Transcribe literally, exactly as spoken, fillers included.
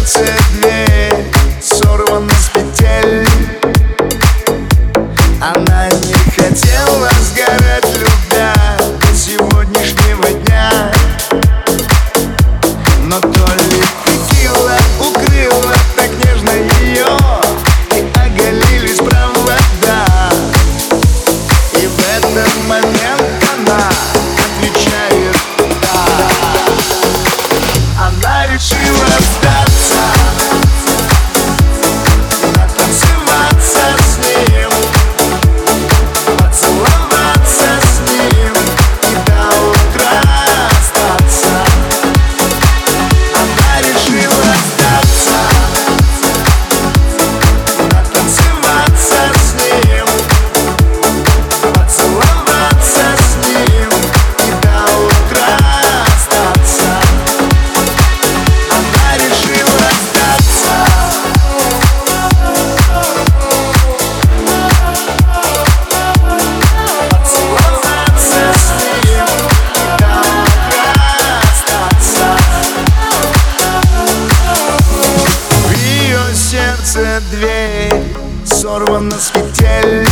сердце дверь сорвана с петель. Она не хотела сгорать, любя, до сегодняшнего дня. Но то ли текила укрыла так нежно ее, и оголились провода. И в этот момент она отвечает «да». Она решила сдаться, натанцеваться с ним, поцеловаться с ним и до утра остаться. Она решила сдаться, натанцеваться с ним, поцеловаться с ним и до утра остаться. Она решила сдаться. Поцеловаться с ним и до утра остаться. В ее сердце дверь сорвана с петель.